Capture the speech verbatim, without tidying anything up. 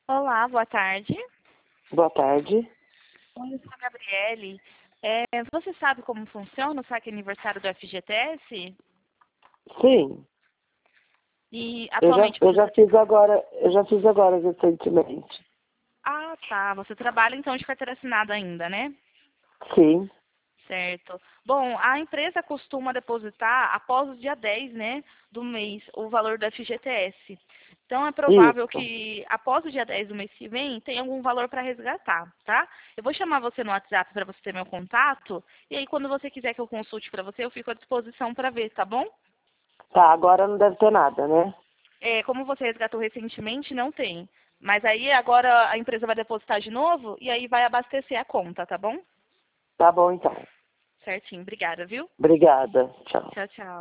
Olá, boa tarde. Boa tarde. Oi, eu sou a Gabriele. É, você sabe como funciona o saque aniversário do F G T S? Sim, E eu já, atualmente eu você... já fiz agora, eu já fiz agora recentemente. Ah, tá. Você trabalha então de carteira assinada ainda, né? Sim, Certo. Bom, a empresa costuma depositar após o dia dez, né, do mês, o valor do F G T S. Então, é provável isso. que após o dia dez do mês que vem, tenha algum valor para resgatar, tá? Eu vou chamar você no WhatsApp para você ter meu contato, e aí quando você quiser que eu consulte para você, eu fico à disposição para ver, tá bom? Tá, agora não deve ter nada, né? É, como você resgatou recentemente, não tem. Mas aí agora a empresa vai depositar de novo, e aí vai abastecer a conta, tá bom? Tá bom então. Certinho. Obrigada, viu? Obrigada. Tchau. Tchau, tchau.